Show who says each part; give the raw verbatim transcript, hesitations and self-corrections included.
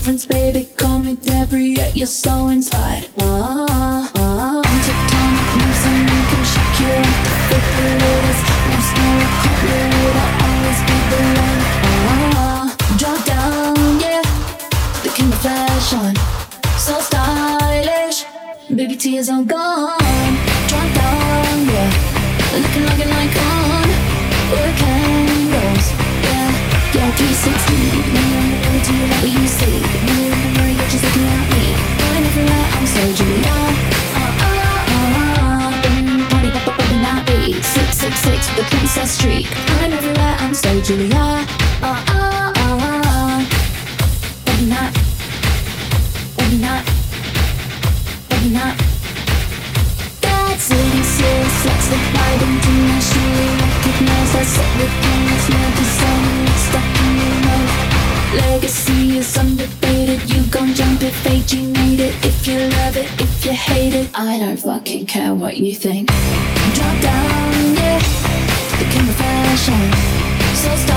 Speaker 1: difference, baby. Call me Debris, yet you're so inside. Ah, ah, ah. Tectonic moves and we can shock you like the refrigerators. No snow, cold wood, I'll always be the one. Ah, drop down, yeah. The camouflage on, so stylish. Baby, tears are gone. Drop down, yeah. Looking like an icon. We're candles, yeah. Yo, three sixty. Never do you like what you see? Never you're just looking at me. Going everywhere, I'm so Julia. Uh, uh, uh, uh. Party, pop, pop, popping that beat. Six, six, six, with the princess streak. I'm everywhere, I'm so Julia. Uh, uh, uh, uh. Popping that, popping that, popping that. That's eighty-six, let's look right internationally recognized. I set with plans, no design, stuck in your mouth. Legacy is undefeated, you gon' jump if fate you need it. If you love it, if you hate it, I don't fucking care what you think. Drop down, yeah, the camera flash on, so stop.